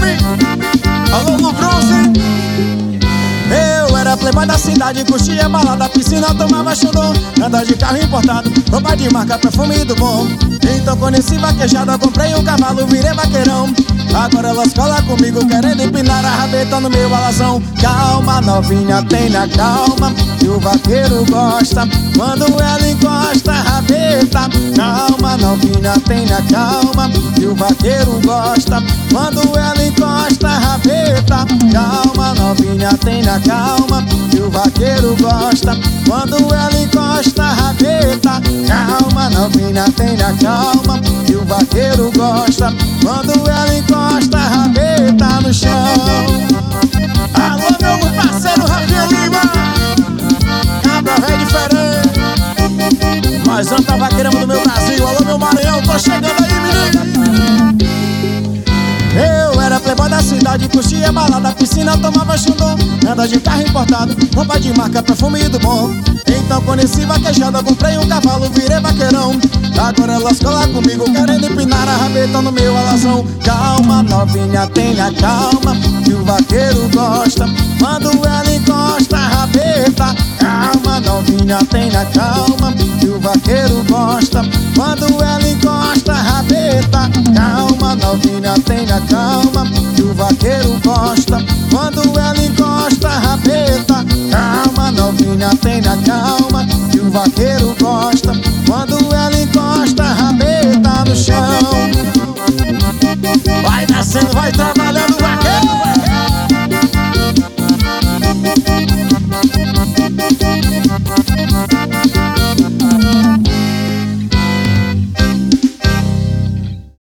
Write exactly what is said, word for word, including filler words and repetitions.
Felipe. Alô, no bronze. Eu era playboy da cidade, curtia balada, piscina, tomava xodó, anda de carro importado, roupa de marca, perfume do bom. Então conheci vaquejada, comprei um cavalo, virei vaqueirão. Agora elas colam comigo, querendo empinar a rabeta no meu balazão. Calma, novinha, tenha calma, que o vaqueiro gosta quando ela encosta a rabeta. Calma, novinha, tenha calma, que o vaqueiro gosta quando ela encosta a rabeta. Calma, novinha, tenha calma, que o vaqueiro gosta quando ela encosta a rabeta. Calma, novinha, tenha calma, que o vaqueiro gosta quando ela encosta a rabeta no chão. Alô, meu parceiro Rafinha Lima, cabra velho diferente, mas anda vaqueirão do meu Brasil. Alô, meu Maranhão, tô chegando aí, menino. Eu era playboy da cidade, curtia balada, piscina, tomava xundô, anda de carro importado, roupa de marca, perfume do bom. Então conheci vaquejada, comprei um cavalo, virei vaqueirão. Agora elas colam comigo, querendo empinar a rabeta no meu alazão. Calma, novinha, tenha calma, que o vaqueiro gosta quando ela encosta a rabeta. Calma, novinha, tenha calma, que o vaqueiro gosta quando ela encosta a rabeta. Calma, novinha, tenha calma, que o vaqueiro gosta quando ela encosta a rabeta. Calma, novinha, tenha calma, que o vaqueiro gosta quando ela encosta a rabeta no chão. Vai descendo, vai trabalhando, vaqueiro.